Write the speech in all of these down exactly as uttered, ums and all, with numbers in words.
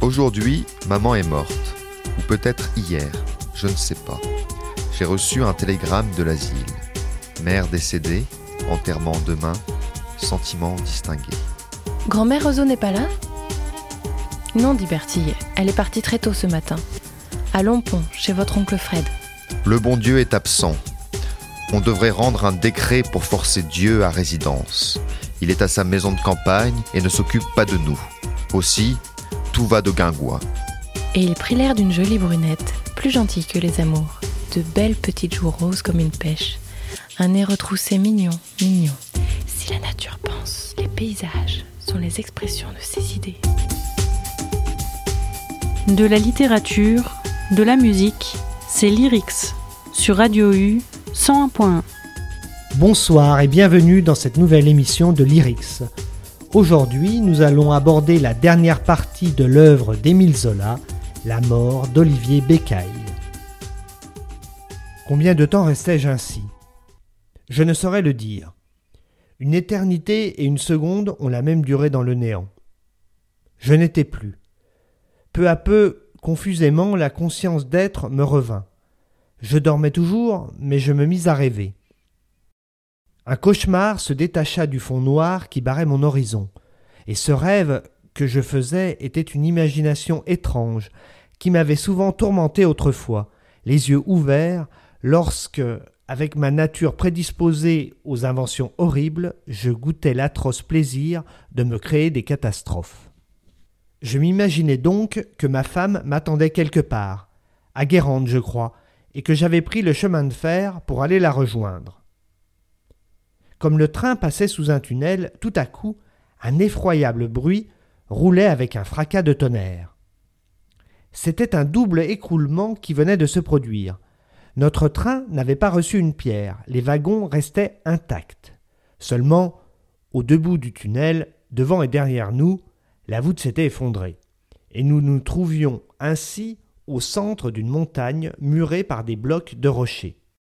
Aujourd'hui, maman est morte. Ou peut-être hier, je ne sais pas. J'ai reçu un télégramme de l'asile. Mère décédée, enterrement demain, sentiments distingués. Grand-mère Roseau n'est pas là ? Non, dit Bertille, elle est partie très tôt ce matin. À Lompont, chez votre oncle Fred. Le bon Dieu est absent. On devrait rendre un décret pour forcer Dieu à résidence. Il est à sa maison de campagne et ne s'occupe pas de nous. Aussi, tout va de guingois. Et il prit l'air d'une jolie brunette, plus gentille que les amours. De belles petites joues roses comme une pêche. Un nez retroussé mignon, mignon. Si la nature pense, les paysages sont les expressions de ses idées. De la littérature, de la musique, c'est Lyrics, sur Radio U cent un point un. Bonsoir et bienvenue dans cette nouvelle émission de Lyrics. Aujourd'hui, nous allons aborder la dernière partie de l'œuvre d'Émile Zola, La mort d'Olivier Bécaille. Combien de temps restais-je ainsi ? Je ne saurais le dire. Une éternité et une seconde ont la même durée dans le néant. Je n'étais plus. Peu à peu, confusément, la conscience d'être me revint. Je dormais toujours, mais je me mis à rêver. Un cauchemar se détacha du fond noir qui barrait mon horizon, et ce rêve que je faisais était une imagination étrange qui m'avait souvent tourmenté autrefois, les yeux ouverts, lorsque, avec ma nature prédisposée aux inventions horribles, je goûtais l'atroce plaisir de me créer des catastrophes. Je m'imaginais donc que ma femme m'attendait quelque part, à Guérande je crois, et que j'avais pris le chemin de fer pour aller la rejoindre. Comme le train passait sous un tunnel, tout à coup, un effroyable bruit roulait avec un fracas de tonnerre. C'était un double écroulement qui venait de se produire. Notre train n'avait pas reçu une pierre, les wagons restaient intacts. Seulement, au debout du tunnel, devant et derrière nous, la voûte s'était effondrée, et nous nous trouvions ainsi au centre d'une montagne murée par des blocs de rochers.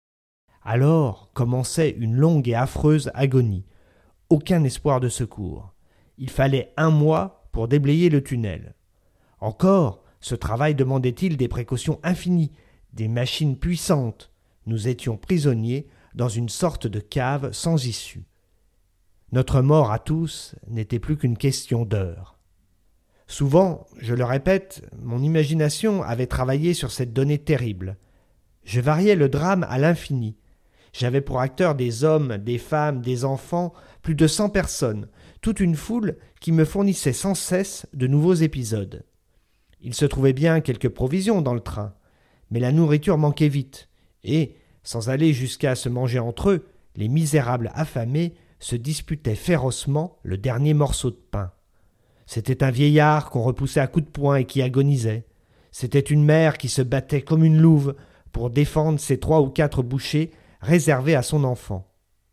Alors commençait une longue et affreuse agonie. Aucun espoir de secours. Il fallait un mois pour déblayer le tunnel. Encore, ce travail demandait-il des précautions infinies, des machines puissantes. Nous étions prisonniers dans une sorte de cave sans issue. Notre mort à tous n'était plus qu'une question d'heures. Souvent, je le répète, mon imagination avait travaillé sur cette donnée terrible. Je variais le drame à l'infini. J'avais pour acteurs des hommes, des femmes, des enfants, plus de cent personnes, toute une foule qui me fournissait sans cesse de nouveaux épisodes. Il se trouvait bien quelques provisions dans le train, mais la nourriture manquait vite, et, sans aller jusqu'à se manger entre eux, les misérables affamés se disputaient férocement le dernier morceau de pain. C'était un vieillard qu'on repoussait à coups de poing et qui agonisait. C'était une mère qui se battait comme une louve pour défendre ses trois ou quatre bouchées réservées à son enfant.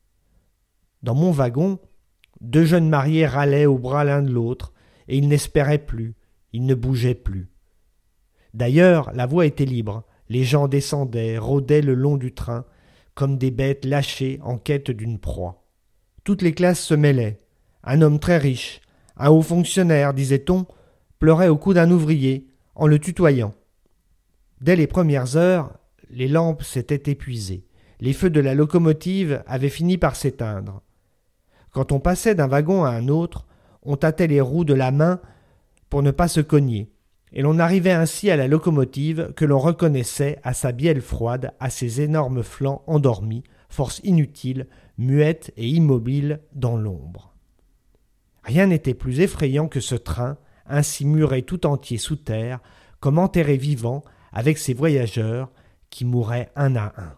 Dans mon wagon, deux jeunes mariés râlaient au bras l'un de l'autre, et ils n'espéraient plus, ils ne bougeaient plus. D'ailleurs, la voie était libre, les gens descendaient, rôdaient le long du train, comme des bêtes lâchées en quête d'une proie. Toutes les classes se mêlaient. Un homme très riche, un haut fonctionnaire, disait-on, pleurait au cou d'un ouvrier, en le tutoyant. Dès les premières heures, les lampes s'étaient épuisées. Les feux de la locomotive avaient fini par s'éteindre. Quand on passait d'un wagon à un autre, on tâtait les roues de la main pour ne pas se cogner, et l'on arrivait ainsi à la locomotive que l'on reconnaissait à sa bielle froide, à ses énormes flancs endormis, force inutile, muette et immobile dans l'ombre. Rien n'était plus effrayant que ce train, ainsi muré tout entier sous terre, comme enterré vivant, avec ses voyageurs qui mouraient un à un.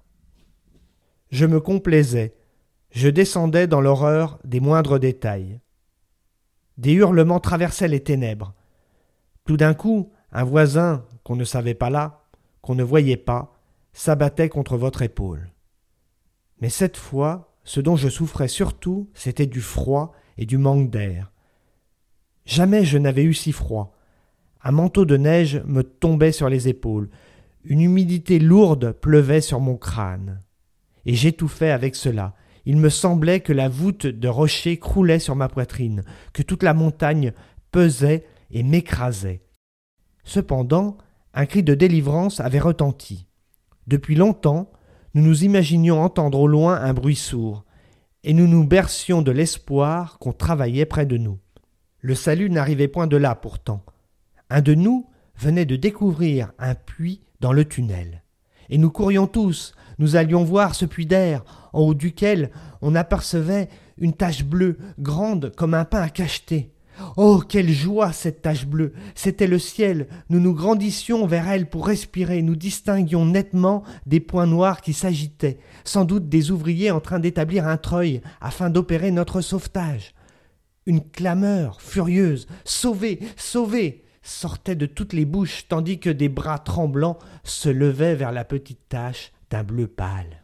Je me complaisais, je descendais dans l'horreur des moindres détails. Des hurlements traversaient les ténèbres. Tout d'un coup, un voisin, qu'on ne savait pas là, qu'on ne voyait pas, s'abattait contre votre épaule. Mais cette fois, ce dont je souffrais surtout, c'était du froid et du manque d'air. Jamais je n'avais eu si froid. Un manteau de neige me tombait sur les épaules. Une humidité lourde pleuvait sur mon crâne. Et j'étouffais avec cela. Il me semblait que la voûte de rochers croulait sur ma poitrine, que toute la montagne pesait et m'écrasait. Cependant, un cri de délivrance avait retenti. Depuis longtemps, nous nous imaginions entendre au loin un bruit sourd, et nous nous bercions de l'espoir qu'on travaillait près de nous. Le salut n'arrivait point de là pourtant. Un de nous venait de découvrir un puits dans le tunnel. Et nous courions tous, nous allions voir ce puits d'air, en haut duquel on apercevait une tache bleue, grande comme un pain à cacheter. Oh, quelle joie cette tache bleue! C'était le ciel. Nous nous grandissions vers elle pour respirer. Nous distinguions nettement des points noirs qui s'agitaient, sans doute des ouvriers en train d'établir un treuil afin d'opérer notre sauvetage. Une clameur furieuse, « Sauvez! Sauvez !» sortait de toutes les bouches, tandis que des bras tremblants se levaient vers la petite tache d'un bleu pâle.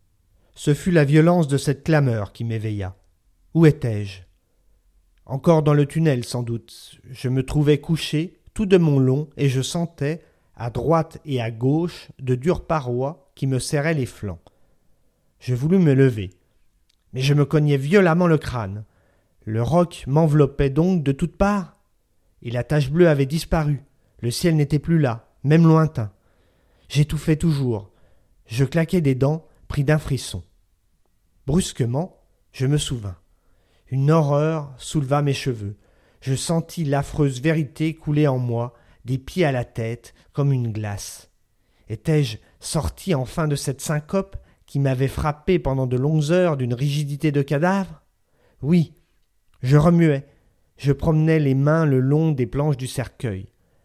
Ce fut la violence de cette clameur qui m'éveilla. Où étais-je? Encore dans le tunnel, sans doute. Je me trouvais couché, tout de mon long, et je sentais, à droite et à gauche, de dures parois qui me serraient les flancs. Je voulus me lever, mais je me cognais violemment le crâne. Le roc m'enveloppait donc de toutes parts, et la tache bleue avait disparu. Le ciel n'était plus là, même lointain. J'étouffais toujours. Je claquais des dents, pris d'un frisson. Brusquement, je me souvins. Une horreur souleva mes cheveux. Je sentis l'affreuse vérité couler en moi, des pieds à la tête, comme une glace. Étais-je sorti enfin de cette syncope qui m'avait frappé pendant de longues heures d'une rigidité de cadavre? Oui, je remuais, je promenais les mains le long des planches du cercueil.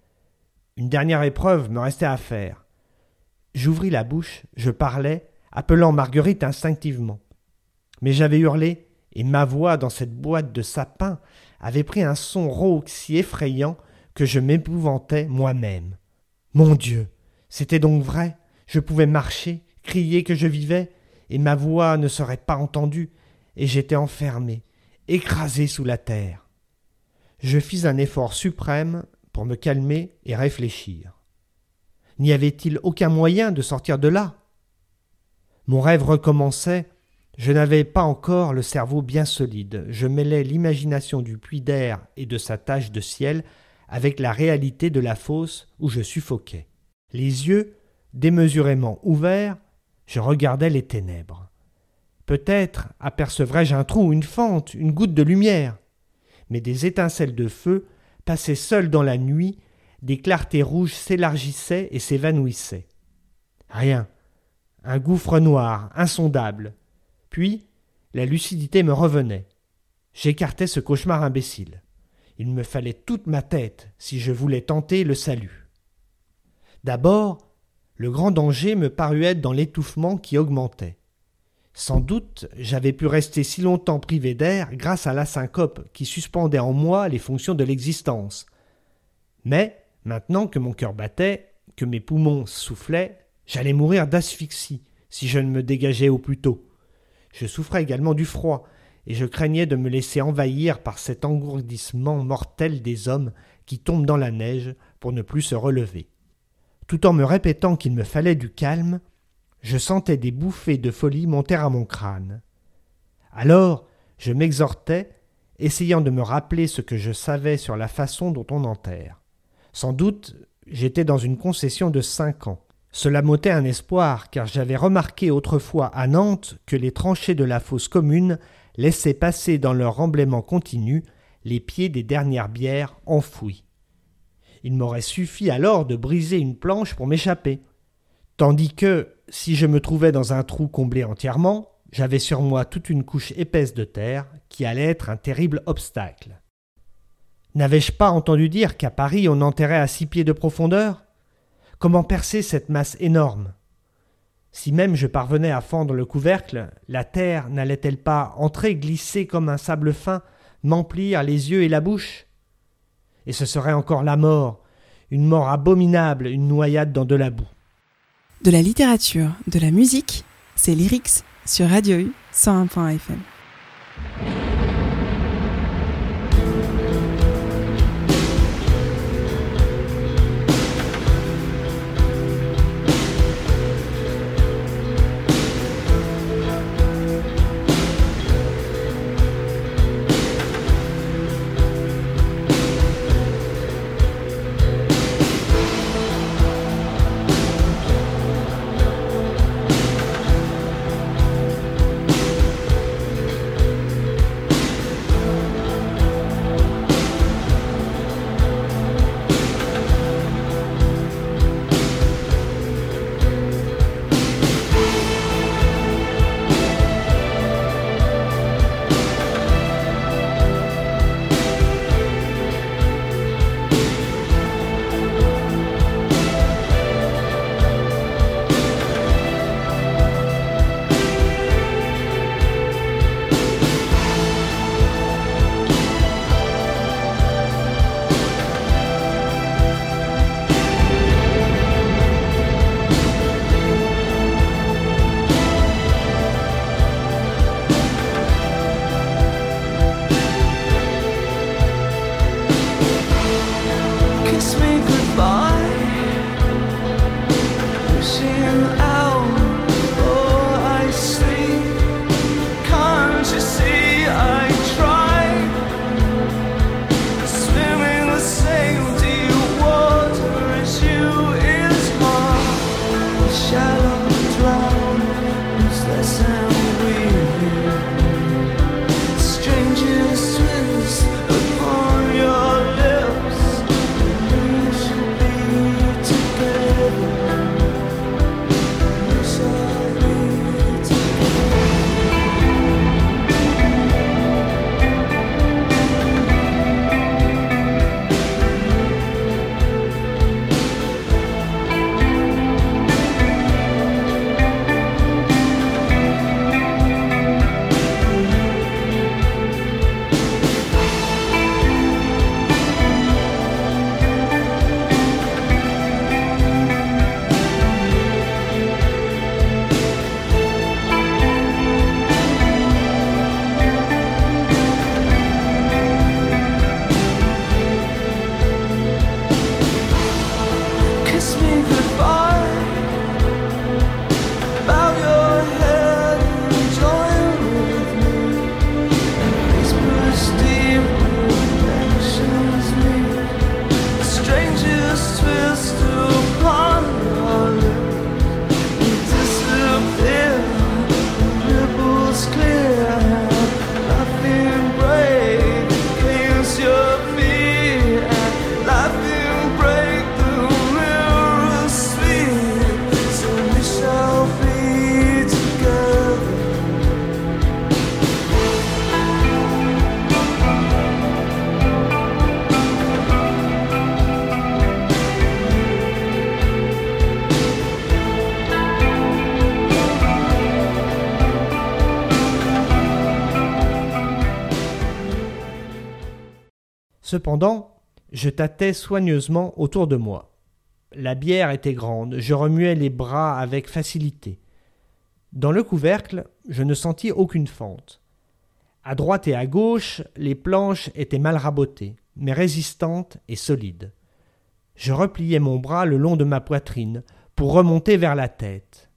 Une dernière épreuve me restait à faire. J'ouvris la bouche, je parlais, appelant Marguerite instinctivement. Mais j'avais hurlé, et ma voix dans cette boîte de sapin avait pris un son rauque si effrayant que je m'épouvantais moi-même. Mon Dieu, c'était donc vrai, je pouvais marcher, crier que je vivais, et ma voix ne serait pas entendue, et j'étais enfermé, écrasé sous la terre. Je fis un effort suprême pour me calmer et réfléchir. N'y avait-il aucun moyen de sortir de là? Mon rêve recommençait. Je n'avais pas encore le cerveau bien solide. Je mêlais l'imagination du puits d'air et de sa tache de ciel avec la réalité de la fosse où je suffoquais. Les yeux, démesurément ouverts, je regardais les ténèbres. Peut-être apercevrais-je un trou, une fente, une goutte de lumière. Mais des étincelles de feu passaient seules dans la nuit, des clartés rouges s'élargissaient et s'évanouissaient. Rien. Un gouffre noir, insondable. Puis, la lucidité me revenait. J'écartais ce cauchemar imbécile. Il me fallait toute ma tête si je voulais tenter le salut. D'abord, le grand danger me parut être dans l'étouffement qui augmentait. Sans doute, j'avais pu rester si longtemps privé d'air grâce à la syncope qui suspendait en moi les fonctions de l'existence. Mais, maintenant que mon cœur battait, que mes poumons soufflaient, j'allais mourir d'asphyxie si je ne me dégageais au plus tôt. Je souffrais également du froid, et je craignais de me laisser envahir par cet engourdissement mortel des hommes qui tombent dans la neige pour ne plus se relever. Tout en me répétant qu'il me fallait du calme, je sentais des bouffées de folie monter à mon crâne. Alors, je m'exhortais, essayant de me rappeler ce que je savais sur la façon dont on enterre. Sans doute, j'étais dans une concession de cinq ans. Cela m'ôtait un espoir, car j'avais remarqué autrefois à Nantes que les tranchées de la fosse commune laissaient passer dans leur remblaiement continu les pieds des dernières bières enfouies. Il m'aurait suffi alors de briser une planche pour m'échapper. Tandis que, si je me trouvais dans un trou comblé entièrement, j'avais sur moi toute une couche épaisse de terre qui allait être un terrible obstacle. N'avais-je pas entendu dire qu'à Paris on enterrait à six pieds de profondeur? Comment percer cette masse énorme? Si même je parvenais à fendre le couvercle, la terre n'allait-elle pas entrer, glisser comme un sable fin, m'emplir les yeux et la bouche? Et ce serait encore la mort, une mort abominable, une noyade dans de la boue. De la littérature, de la musique, c'est Lyrics sur Radio U cent un point F M. Cependant, je tâtais soigneusement autour de moi. La bière était grande, je remuais les bras avec facilité. Dans le couvercle, je ne sentis aucune fente. À droite et à gauche, les planches étaient mal rabotées, mais résistantes et solides. Je repliai mon bras le long de ma poitrine pour remonter vers la tête.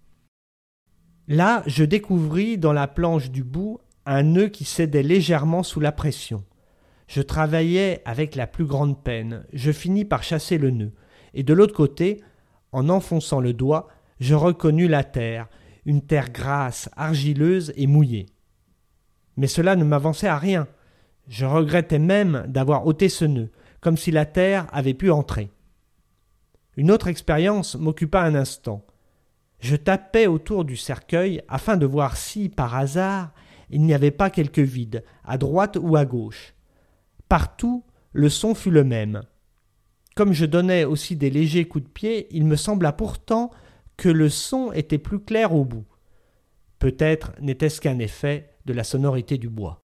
Là, je découvris dans la planche du bout un nœud qui cédait légèrement sous la pression. Je travaillais avec la plus grande peine. Je finis par chasser le nœud. Et de l'autre côté, en enfonçant le doigt, je reconnus la terre, une terre grasse, argileuse et mouillée. Mais cela ne m'avançait à rien. Je regrettais même d'avoir ôté ce nœud, comme si la terre avait pu entrer. Une autre expérience m'occupa un instant. Je tapais autour du cercueil afin de voir si, par hasard, il n'y avait pas quelque vide, à droite ou à gauche. Partout, le son fut le même. Comme je donnais aussi des légers coups de pied, il me sembla pourtant que le son était plus clair au bout. Peut-être n'était-ce qu'un effet de la sonorité du bois.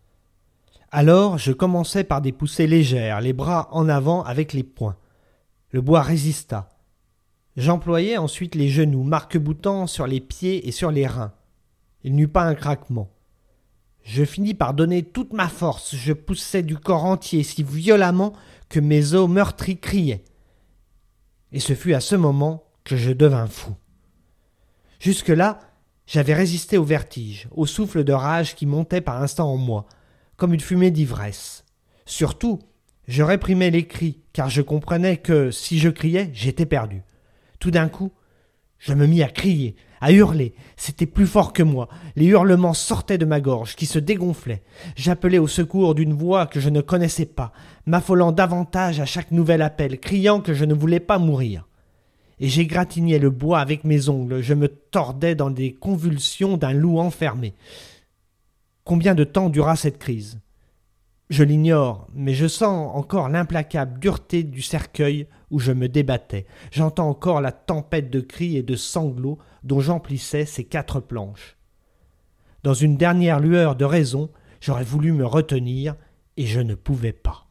Alors je commençai par des poussées légères, les bras en avant avec les poings. Le bois résista. J'employai ensuite les genoux, marc-boutant sur les pieds et sur les reins. Il n'y eut pas un craquement. Je finis par donner toute ma force, je poussai du corps entier si violemment que mes os meurtris criaient. Et ce fut à ce moment que je devins fou. Jusque-là, j'avais résisté au vertige, au souffle de rage qui montait par instants en moi, comme une fumée d'ivresse. Surtout, je réprimais les cris, car je comprenais que, si je criais, j'étais perdu. Tout d'un coup, je me mis à crier, à hurler. C'était plus fort que moi. Les hurlements sortaient de ma gorge, qui se dégonflait. J'appelais au secours d'une voix que je ne connaissais pas, m'affolant davantage à chaque nouvel appel, criant que je ne voulais pas mourir. Et j'égratignais le bois avec mes ongles, je me tordais dans des convulsions d'un loup enfermé. Combien de temps dura cette crise ? Je l'ignore, mais je sens encore l'implacable dureté du cercueil où je me débattais. J'entends encore la tempête de cris et de sanglots dont j'emplissais ces quatre planches. Dans une dernière lueur de raison, j'aurais voulu me retenir, et je ne pouvais pas.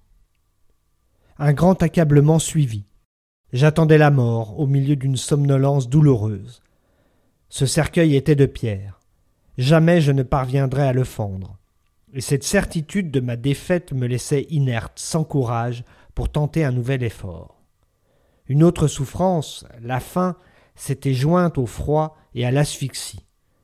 Un grand accablement suivit. J'attendais la mort au milieu d'une somnolence douloureuse. Ce cercueil était de pierre. Jamais je ne parviendrais à le fendre. Et cette certitude de ma défaite me laissait inerte, sans courage, pour tenter un nouvel effort. Une autre souffrance, la faim, s'était jointe au froid et à l'asphyxie.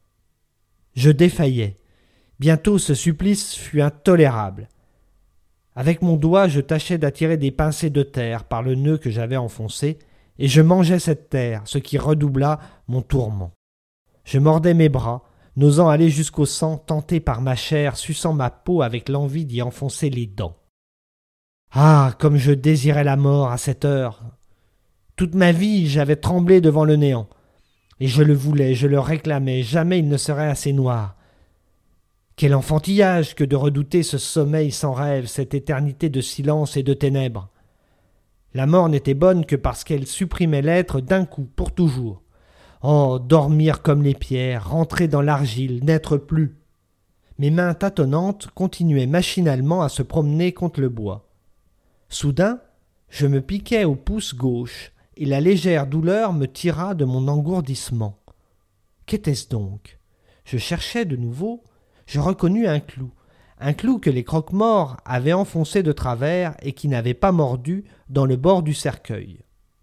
Je défaillais. Bientôt ce supplice fut intolérable. Avec mon doigt, je tâchais d'attirer des pincées de terre par le nœud que j'avais enfoncé, et je mangeais cette terre, ce qui redoubla mon tourment. Je mordais mes bras, n'osant aller jusqu'au sang, tenté par ma chair, suçant ma peau avec l'envie d'y enfoncer les dents. Ah, comme je désirais la mort à cette heure! Toute ma vie, j'avais tremblé devant le néant. Et je le voulais, je le réclamais, jamais il ne serait assez noir. Quel enfantillage que de redouter ce sommeil sans rêve, cette éternité de silence et de ténèbres. La mort n'était bonne que parce qu'elle supprimait l'être d'un coup, pour toujours. Oh, dormir comme les pierres, rentrer dans l'argile, n'être plus. Mes mains tâtonnantes continuaient machinalement à se promener contre le bois. Soudain, je me piquai au pouce gauche, et la légère douleur me tira de mon engourdissement. Qu'était-ce donc ? Je cherchais de nouveau, je reconnus un clou, un clou que les croque-morts avaient enfoncé de travers et qui n'avait pas mordu dans le bord du cercueil.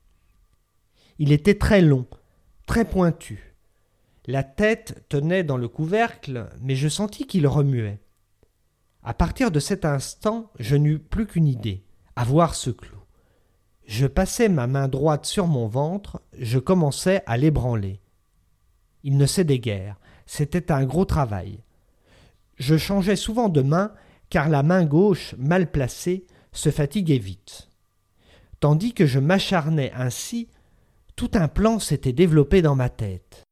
Il était très long, très pointu. La tête tenait dans le couvercle, mais je sentis qu'il remuait. À partir de cet instant, je n'eus plus qu'une idée, avoir ce clou. Je passai ma main droite sur mon ventre, je commençai à l'ébranler. Il ne cédait guère, c'était un gros travail. Je changeais souvent de main, car la main gauche, mal placée, se fatiguait vite. Tandis que je m'acharnais ainsi, tout un plan s'était développé dans ma tête.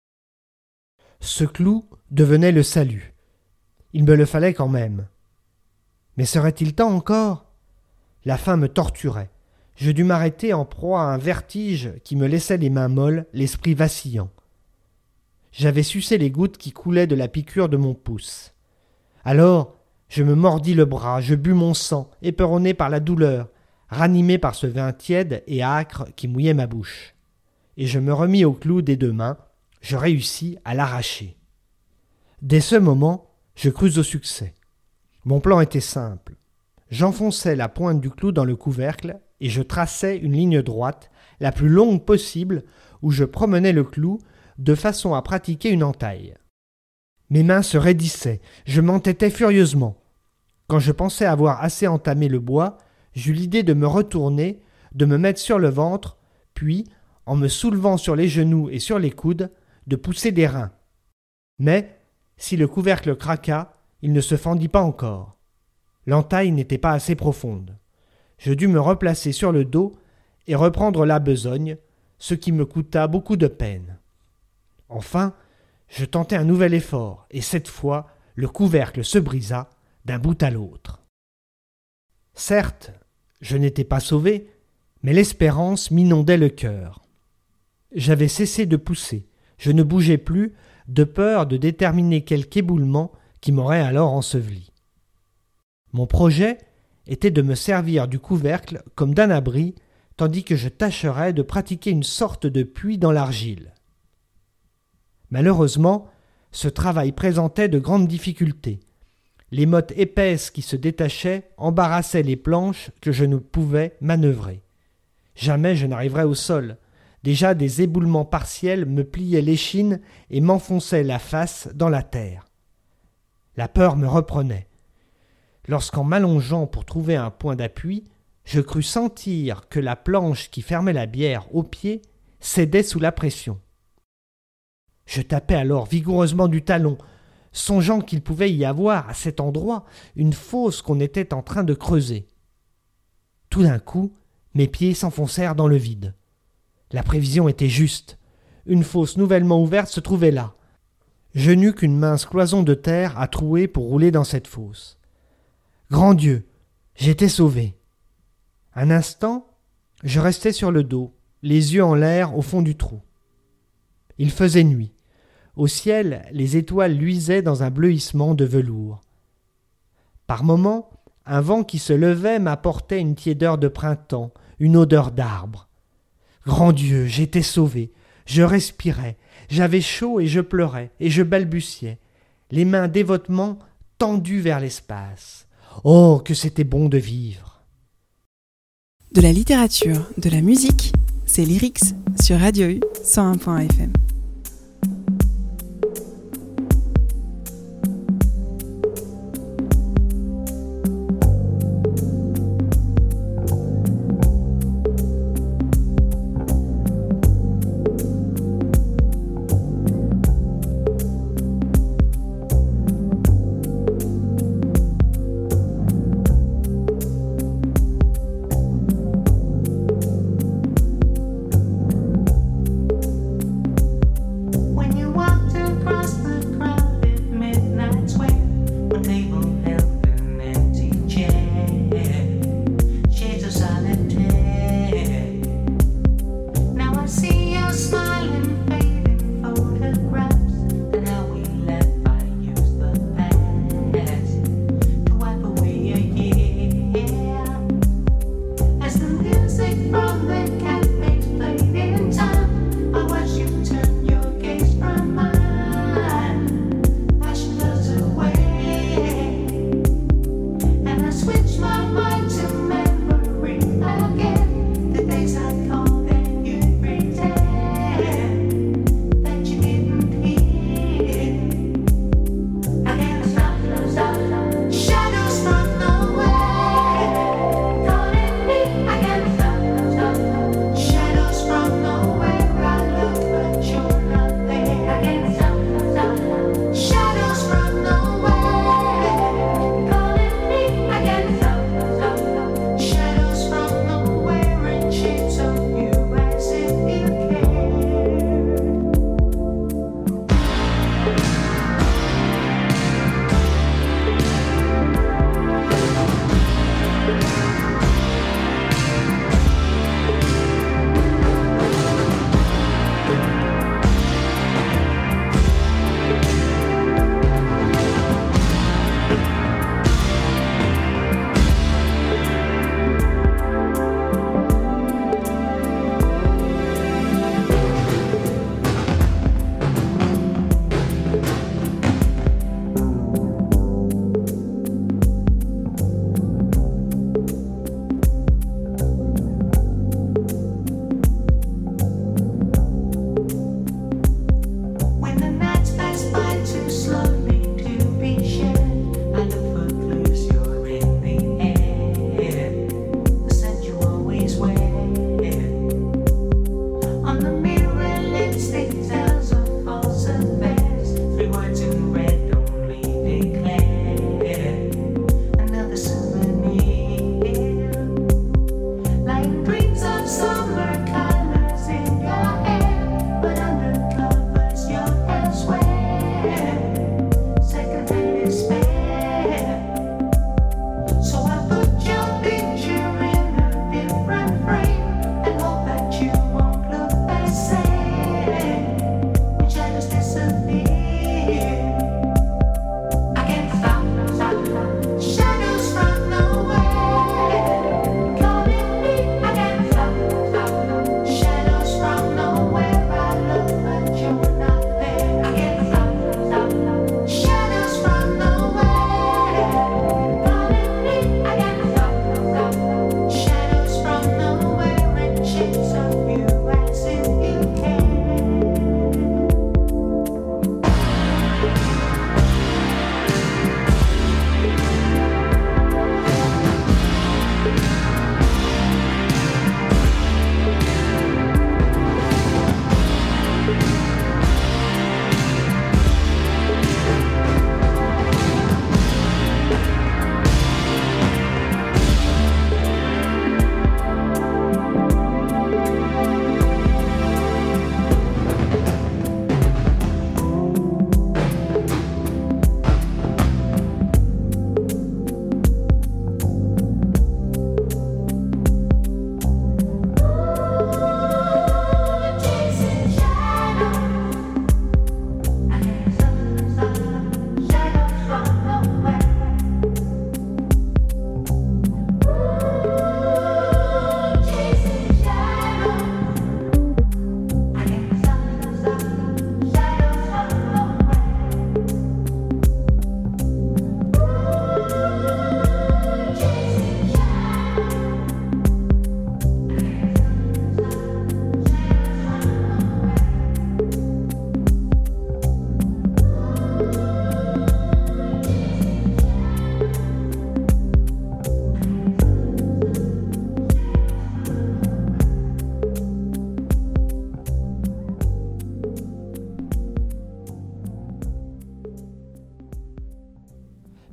Ce clou devenait le salut. Il me le fallait quand même. Mais serait-il temps encore ? La faim me torturait. Je dus m'arrêter en proie à un vertige qui me laissait les mains molles, l'esprit vacillant. J'avais sucé les gouttes qui coulaient de la piqûre de mon pouce. Alors, Je me mordis le bras, je bus mon sang, éperonné par la douleur, ranimé par ce vin tiède et âcre qui mouillait ma bouche. Et je me remis au clou des deux mains, je réussis à l'arracher. Dès ce moment, je crus au succès. Mon plan était simple. J'enfonçais la pointe du clou dans le couvercle et je traçais une ligne droite, la plus longue possible, où je promenais le clou de façon à pratiquer une entaille. Mes mains se raidissaient, je m'entêtais furieusement. Quand je pensais avoir assez entamé le bois, j'eus l'idée de me retourner, de me mettre sur le ventre, puis, en me soulevant sur les genoux et sur les coudes, de pousser des reins. Mais, si le couvercle craqua, il ne se fendit pas encore. L'entaille n'était pas assez profonde. Je dus me replacer sur le dos et reprendre la besogne, ce qui me coûta beaucoup de peine. Enfin, je tentai un nouvel effort, et cette fois, le couvercle se brisa d'un bout à l'autre. Certes, je n'étais pas sauvé, mais l'espérance m'inondait le cœur. J'avais cessé de pousser, je ne bougeais plus, de peur de déterminer quelque éboulement qui m'aurait alors enseveli. Mon projet était de me servir du couvercle comme d'un abri, tandis que je tâcherais de pratiquer une sorte de puits dans l'argile. Malheureusement, ce travail présentait de grandes difficultés. Les mottes épaisses qui se détachaient embarrassaient les planches que je ne pouvais manœuvrer. Jamais je n'arriverais au sol. Déjà des éboulements partiels me pliaient l'échine et m'enfonçaient la face dans la terre. La peur me reprenait. Lorsqu'en m'allongeant pour trouver un point d'appui, je crus sentir que la planche qui fermait la bière au pied cédait sous la pression. Je tapai alors vigoureusement du talon, songeant qu'il pouvait y avoir à cet endroit une fosse qu'on était en train de creuser. Tout d'un coup, mes pieds s'enfoncèrent dans le vide. La prévision était juste. Une fosse nouvellement ouverte se trouvait là. Je n'eus qu'une mince cloison de terre à trouer pour rouler dans cette fosse. Grand Dieu, j'étais sauvé. Un instant, je restais sur le dos, les yeux en l'air au fond du trou. Il faisait nuit. Au ciel, les étoiles luisaient dans un bleuissement de velours. Par moments, un vent qui se levait m'apportait une tiédeur de printemps, une odeur d'arbre. Grand Dieu, j'étais sauvé. Je respirais, j'avais chaud et je pleurais, et je balbutiais, les mains dévotement tendues vers l'espace. Oh, que c'était bon de vivre! De la littérature, de la musique, c'est Lyrics sur Radio U cent un point F M.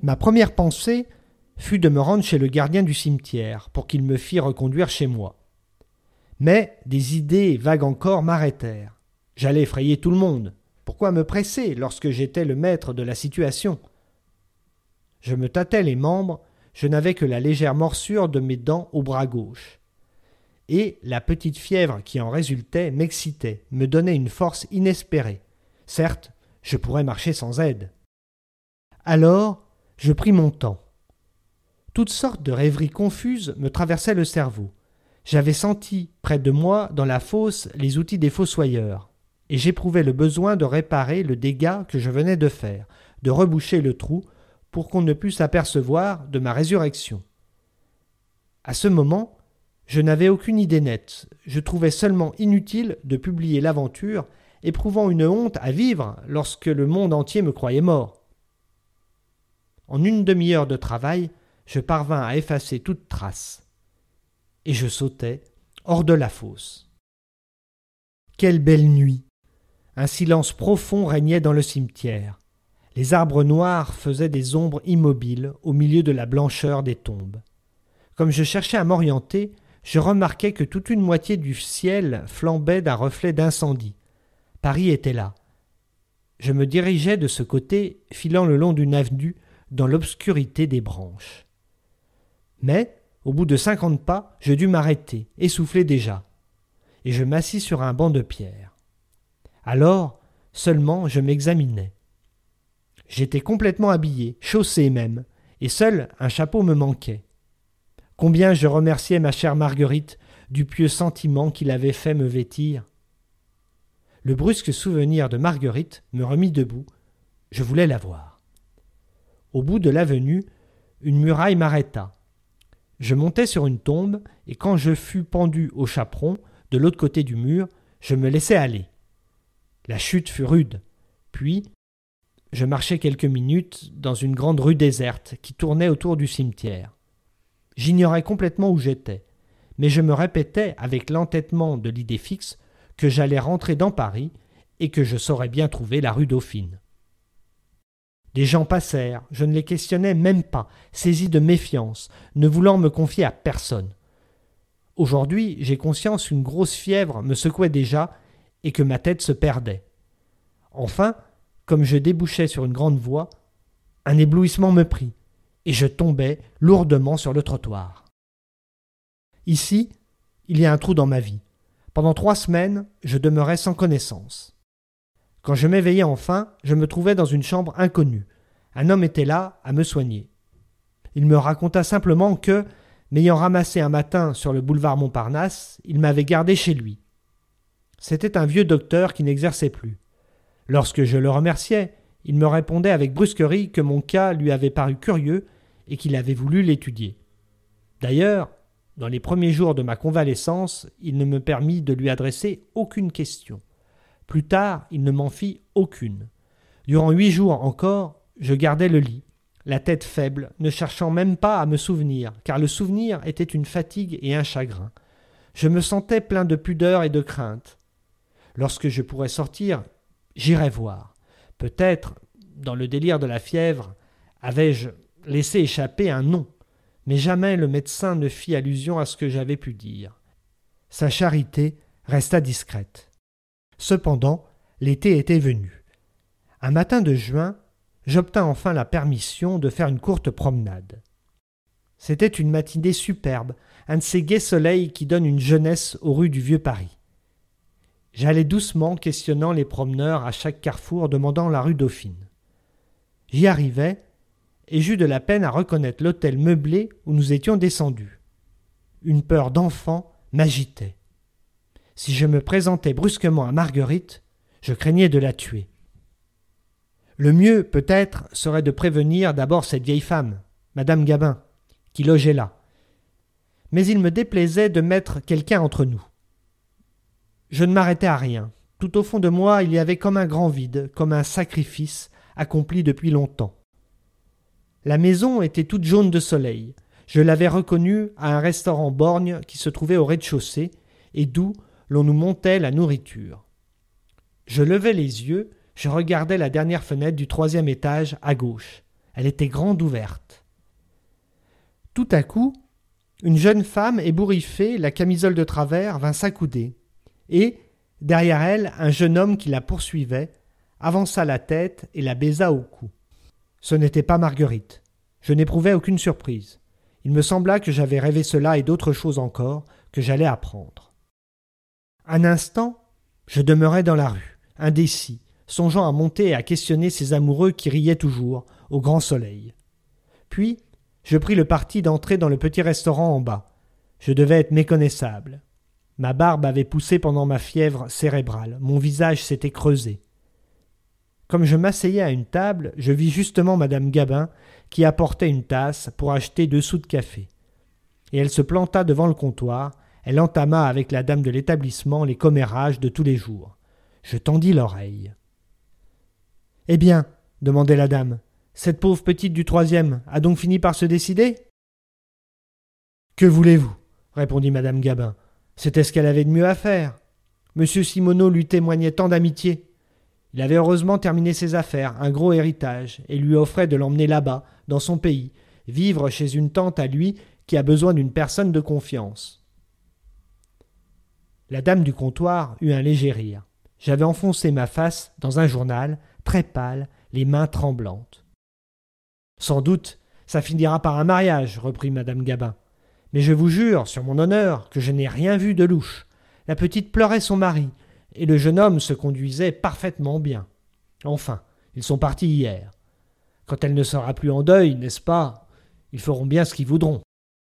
Ma première pensée fut de me rendre chez le gardien du cimetière pour qu'il me fît reconduire chez moi. Mais des idées vagues encore m'arrêtèrent. J'allais effrayer tout le monde. Pourquoi me presser lorsque j'étais le maître de la situation ? Je me tâtais les membres, je n'avais que la légère morsure de mes dents au bras gauche. Et la petite fièvre qui en résultait m'excitait, me donnait une force inespérée. Certes, je pourrais marcher sans aide. Alors, je pris mon temps. Toutes sortes de rêveries confuses me traversaient le cerveau. J'avais senti, près de moi, dans la fosse, les outils des fossoyeurs, et j'éprouvais le besoin de réparer le dégât que je venais de faire, de reboucher le trou, pour qu'on ne pût s'apercevoir de ma résurrection. À ce moment, je n'avais aucune idée nette, je trouvais seulement inutile de publier l'aventure, éprouvant une honte à vivre lorsque le monde entier me croyait mort. En une demi-heure de travail, je parvins à effacer toute trace, et je sautai hors de la fosse. Quelle belle nuit! Un silence profond régnait dans le cimetière. Les arbres noirs faisaient des ombres immobiles au milieu de la blancheur des tombes. Comme je cherchais à m'orienter, je remarquai que toute une moitié du ciel flambait d'un reflet d'incendie. Paris était là. Je me dirigeais de ce côté, filant le long d'une avenue dans l'obscurité des branches. Mais, au bout de cinquante pas, je dus m'arrêter, essoufflé déjà, et je m'assis sur un banc de pierre. Alors, seulement, je m'examinais. J'étais complètement habillé, chaussé même, et seul un chapeau me manquait. Combien je remerciais ma chère Marguerite du pieux sentiment qui l'avait fait me vêtir. Le brusque souvenir de Marguerite me remit debout. Je voulais la voir. Au bout de l'avenue, une muraille m'arrêta. Je montai sur une tombe, et quand je fus pendu au chaperon, de l'autre côté du mur, je me laissai aller. La chute fut rude. Puis, je marchai quelques minutes dans une grande rue déserte qui tournait autour du cimetière. J'ignorais complètement où j'étais, mais je me répétais avec l'entêtement de l'idée fixe que j'allais rentrer dans Paris et que je saurais bien trouver la rue Dauphine. Des gens passèrent, je ne les questionnais même pas, saisi de méfiance, ne voulant me confier à personne. Aujourd'hui, j'ai conscience qu'une grosse fièvre me secouait déjà et que ma tête se perdait. Enfin, comme je débouchais sur une grande voie, un éblouissement me prit, et je tombai lourdement sur le trottoir. Ici, il y a un trou dans ma vie. Pendant trois semaines, je demeurai sans connaissance. Quand je m'éveillai enfin, je me trouvais dans une chambre inconnue. Un homme était là à me soigner. Il me raconta simplement que, m'ayant ramassé un matin sur le boulevard Montparnasse, il m'avait gardé chez lui. C'était un vieux docteur qui n'exerçait plus. Lorsque je le remerciais, il me répondait avec brusquerie que mon cas lui avait paru curieux et qu'il avait voulu l'étudier. D'ailleurs, dans les premiers jours de ma convalescence, il ne me permit de lui adresser aucune question. Plus tard, il ne m'en fit aucune. Durant huit jours encore, je gardais le lit, la tête faible, ne cherchant même pas à me souvenir, car le souvenir était une fatigue et un chagrin. Je me sentais plein de pudeur et de crainte. Lorsque je pourrais sortir, j'irai voir. Peut-être, dans le délire de la fièvre, avais-je laissé échapper un nom, mais jamais le médecin ne fit allusion à ce que j'avais pu dire. Sa charité resta discrète. Cependant, l'été était venu. Un matin de juin, j'obtins enfin la permission de faire une courte promenade. C'était une matinée superbe, un de ces gais soleils qui donnent une jeunesse aux rues du vieux Paris. J'allais doucement questionnant les promeneurs à chaque carrefour demandant la rue Dauphine. J'y arrivai et j'eus de la peine à reconnaître l'hôtel meublé où nous étions descendus. Une peur d'enfant m'agitait. Si je me présentais brusquement à Marguerite, je craignais de la tuer. Le mieux, peut-être, serait de prévenir d'abord cette vieille femme, Madame Gabin, qui logeait là. Mais il me déplaisait de mettre quelqu'un entre nous. Je ne m'arrêtais à rien. Tout au fond de moi, il y avait comme un grand vide, comme un sacrifice accompli depuis longtemps. La maison était toute jaune de soleil. Je l'avais reconnue à un restaurant borgne qui se trouvait au rez-de-chaussée et d'où l'on nous montait la nourriture. Je levai les yeux, je regardai la dernière fenêtre du troisième étage à gauche. Elle était grande ouverte. Tout à coup, une jeune femme ébouriffée, la camisole de travers, vint s'accouder, et, derrière elle, un jeune homme qui la poursuivait, avança la tête et la baisa au cou. Ce n'était pas Marguerite. Je n'éprouvais aucune surprise. Il me sembla que j'avais rêvé cela et d'autres choses encore que j'allais apprendre. Un instant, je demeurai dans la rue, indécis, songeant à monter et à questionner ces amoureux qui riaient toujours, au grand soleil. Puis, je pris le parti d'entrer dans le petit restaurant en bas. Je devais être méconnaissable. Ma barbe avait poussé pendant ma fièvre cérébrale, mon visage s'était creusé. Comme je m'asseyais à une table, je vis justement madame Gabin qui apportait une tasse pour acheter deux sous de café. Et elle se planta devant le comptoir, elle entama avec la dame de l'établissement les commérages de tous les jours. Je tendis l'oreille. « Eh bien, demandait la dame, cette pauvre petite du troisième a donc fini par se décider ?»« Que voulez-vous » répondit madame Gabin. « C'était ce qu'elle avait de mieux à faire. Monsieur Simoneau lui témoignait tant d'amitié. Il avait heureusement terminé ses affaires, un gros héritage, et lui offrait de l'emmener là-bas, dans son pays, vivre chez une tante à lui qui a besoin d'une personne de confiance. » La dame du comptoir eut un léger rire. J'avais enfoncé ma face dans un journal, très pâle, les mains tremblantes. « Sans doute, ça finira par un mariage, reprit madame Gabin. Mais je vous jure, sur mon honneur, que je n'ai rien vu de louche. La petite pleurait son mari, et le jeune homme se conduisait parfaitement bien. Enfin, ils sont partis hier. Quand elle ne sera plus en deuil, n'est-ce pas? Ils feront bien ce qu'ils voudront. »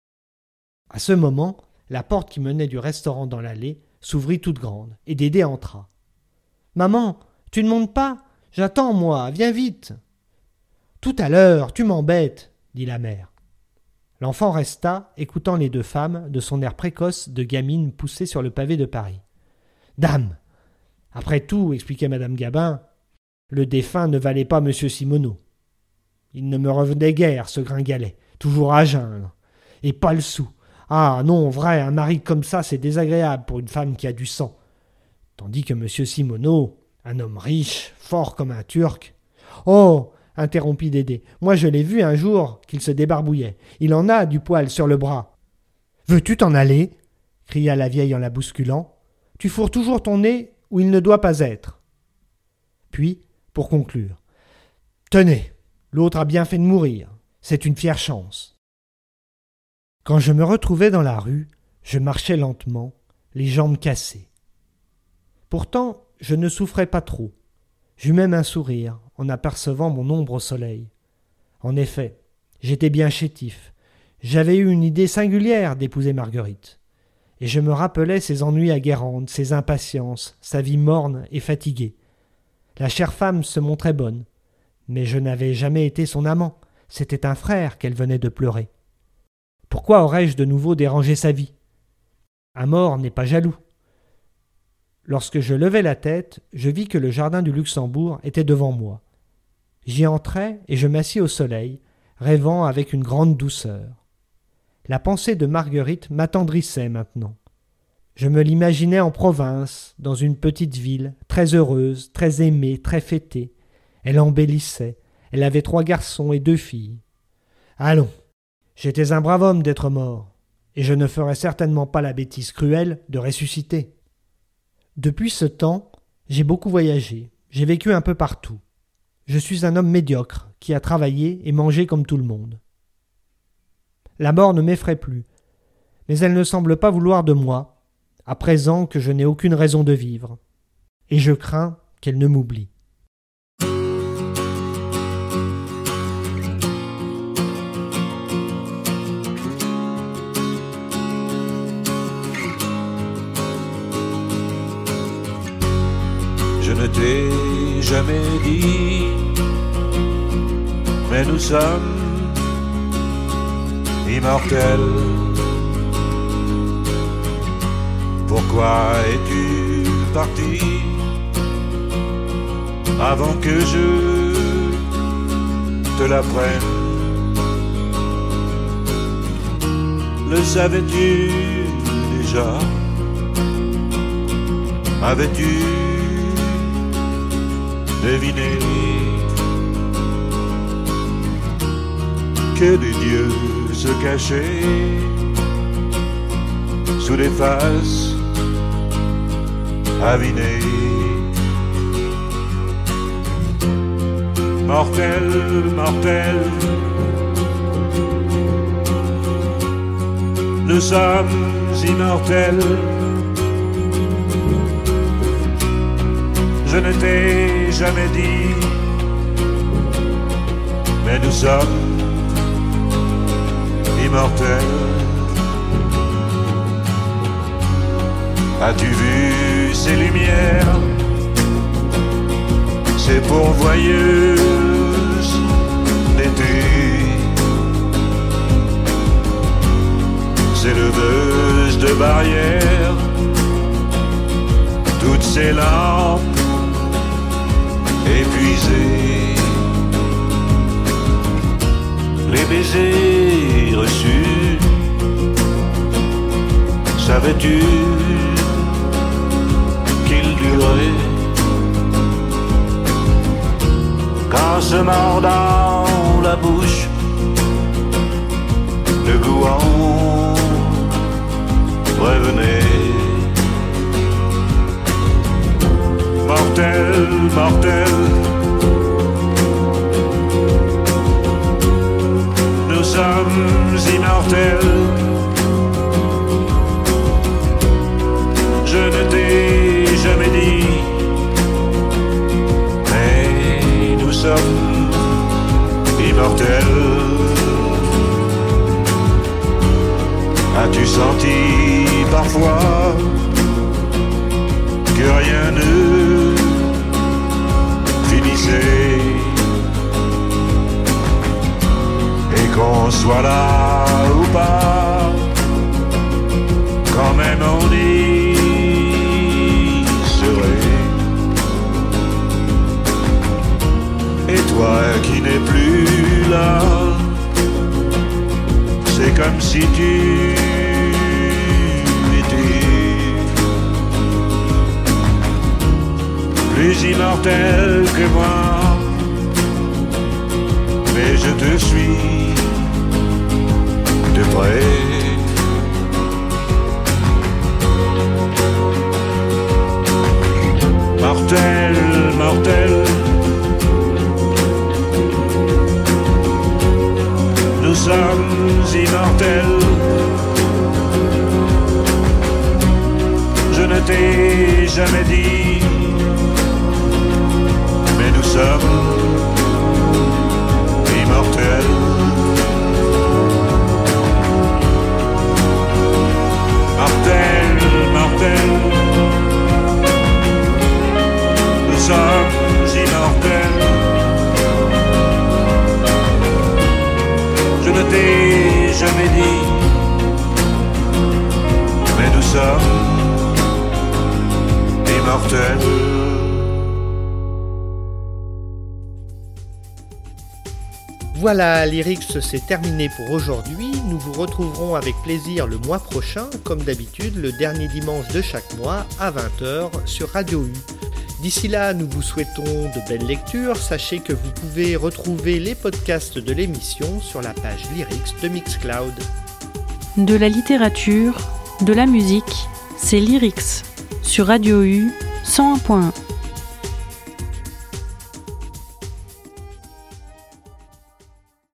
À ce moment, la porte qui menait du restaurant dans l'allée s'ouvrit toute grande, et Dédé entra. « Maman, tu ne montes pas? J'attends, moi, viens vite. »« Tout à l'heure, tu m'embêtes, » dit la mère. L'enfant resta, écoutant les deux femmes, de son air précoce de gamine poussée sur le pavé de Paris. « Dame, après tout, expliquait madame Gabin, le défunt ne valait pas monsieur Simoneau. Il ne me revenait guère, ce gringalet, toujours à geindre. Et pas le sou. Ah non, vrai, un mari comme ça, c'est désagréable pour une femme qui a du sang. Tandis que monsieur Simoneau, un homme riche, fort comme un Turc. Oh, interrompit Dédé, moi je l'ai vu un jour qu'il se débarbouillait. Il en a du poil sur le bras. Veux-tu t'en aller? Cria la vieille en la bousculant. Tu fourres toujours ton nez où il ne doit pas être. Puis, pour conclure, tenez, l'autre a bien fait de mourir. C'est une fière chance. Quand je me retrouvais dans la rue, je marchais lentement, les jambes cassées. Pourtant, je ne souffrais pas trop. J'eus même un sourire en apercevant mon ombre au soleil. En effet, j'étais bien chétif. J'avais eu une idée singulière d'épouser Marguerite. Et je me rappelais ses ennuis à Guérande, ses impatiences, sa vie morne et fatiguée. La chère femme se montrait bonne, mais je n'avais jamais été son amant. C'était un frère qu'elle venait de pleurer. Pourquoi aurais-je de nouveau dérangé sa vie? Un mort n'est pas jaloux. Lorsque je levai la tête, je vis que le jardin du Luxembourg était devant moi. J'y entrai et je m'assis au soleil, rêvant avec une grande douceur. La pensée de Marguerite m'attendrissait maintenant. Je me l'imaginais en province, dans une petite ville, très heureuse, très aimée, très fêtée. Elle embellissait. Elle avait trois garçons et deux filles. Allons, j'étais un brave homme d'être mort, et je ne ferais certainement pas la bêtise cruelle de ressusciter. Depuis ce temps, j'ai beaucoup voyagé, j'ai vécu un peu partout. Je suis un homme médiocre, qui a travaillé et mangé comme tout le monde. La mort ne m'effraie plus, mais elle ne semble pas vouloir de moi, à présent que je n'ai aucune raison de vivre, et je crains qu'elle ne m'oublie. Je ne t'ai jamais dit, mais nous sommes immortels. Pourquoi es-tu parti avant que je te l'apprenne? Le savais-tu déjà? Avais-tu deviné? que des dieux se cachaient sous des faces avinées. Mortel, mortel, nous sommes immortels. Je ne t'ai jamais dit, mais nous sommes immortels. As-tu vu ces lumières, ces pourvoyeuses d'été, ces leveuses de barrières, toutes ces lampes épuisées, les baisers reçus, savais-tu qu'ils duraient? Qu'en se mordant la bouche, le goût revenait. Mortel, mortel, nous sommes immortels. Je ne t'ai jamais dit, mais nous sommes immortels. As-tu senti parfois que rien ne finissait, et qu'on soit là ou pas, quand même on y serait? Et toi qui n'es plus là, c'est comme si tu plus immortel que moi, mais je te suis de près. Mortel, mortel, nous sommes immortels. Je ne t'ai jamais dit, mais nous sommes immortels. Mortel, mortel, nous sommes immortels. Je ne t'ai jamais dit, mais nous sommes immortels. Voilà, Lyrics, c'est terminé pour aujourd'hui. Nous vous retrouverons avec plaisir le mois prochain, comme d'habitude, le dernier dimanche de chaque mois à vingt heures sur Radio U. D'ici là, nous vous souhaitons de belles lectures. Sachez que vous pouvez retrouver les podcasts de l'émission sur la page Lyrics de Mixcloud. De la littérature, de la musique, c'est Lyrics sur Radio U cent un point un.